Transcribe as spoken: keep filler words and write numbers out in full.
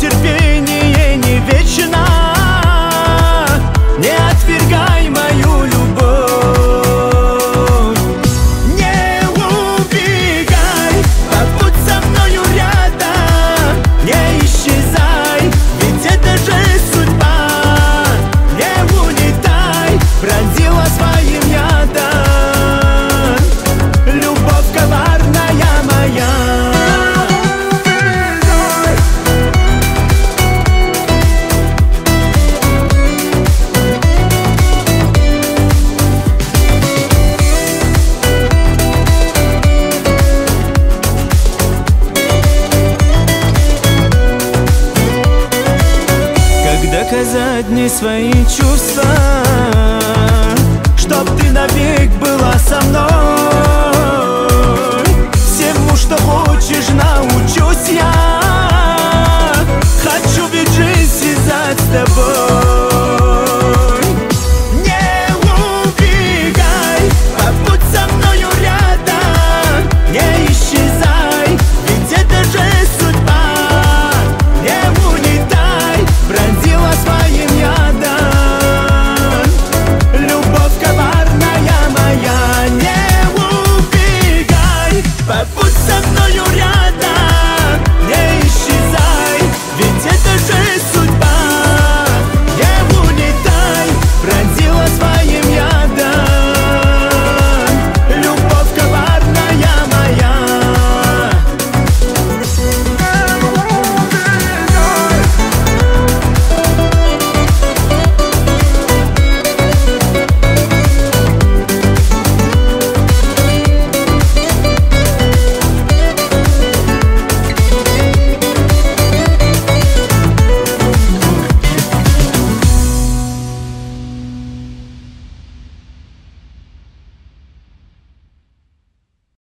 терпение не вечно. Не отвергай мою любовь, не убегай, побудь со мною рядом, не исчезай, ведь это же судьба. Не улетай, пронзила своим ядом любовь коварная моя. Доказать мне свои чувства, чтоб ты навек была со мной.